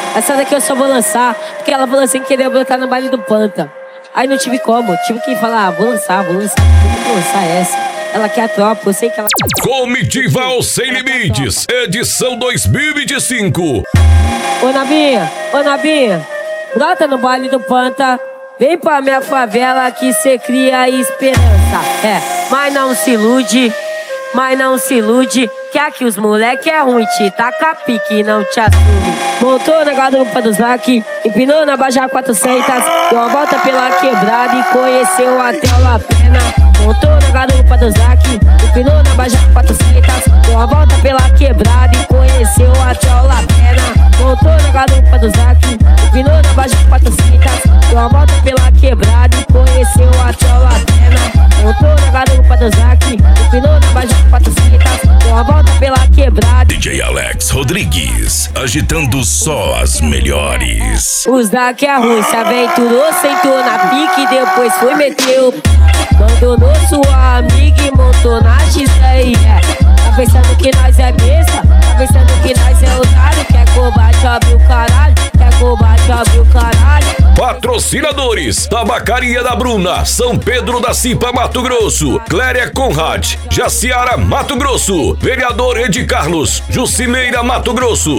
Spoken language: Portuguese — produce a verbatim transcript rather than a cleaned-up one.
Essa daqui eu só vou lançar, porque ela falou assim que queria botar no baile do Panta. Aí não tive como, tive que falar, ah, vou lançar, vou lançar, vou lançar essa. Ela quer a tropa, eu sei que ela quer. Comitiva aos Sem Limites, edição dois mil e vinte e cinco. Ô Nabinha, ô Nabinha, brota no baile do Panta. Vem pra minha favela que cê cria esperança. É, mas não se ilude, mas não se ilude, que aqui os moleque é ruim, te taca pique, não te assume. Montou na garupa do Zac, empinou na Bajá quatrocentos, deu uma volta pela quebrada e conheceu até o La Pena. Montou na garupa do Zac, empinou na Bajá quatrocentos, deu uma volta pela quebrada e conheceu até o La Pena. Montou na garupa do Zac, empinou na Bajá quatrocentos, deu uma volta pela quebrada e conheceu até o La Pena. Montou na garupa do Zac, empinou na Bajá quatrocentos, deu uma volta pela quebrada. D J Alex Rodrigues, agitando só as melhores. O Zac é ruim, se aventurou, sentou na pique, depois foi meteu. Abandonou sua amiga e montou na X aí, é. Tá pensando que nós é besta? Tá pensando que nós é otário? Quer combate, abre o caralho. Quer combate, abre o caralho. Patrocinadores: Tabacaria da Bruna, São Pedro da Cipa, Mato Grosso, Cléria Conrad, Jaciara, Mato Grosso, Vereador Edi Carlos, Jucimeira, Mato Grosso,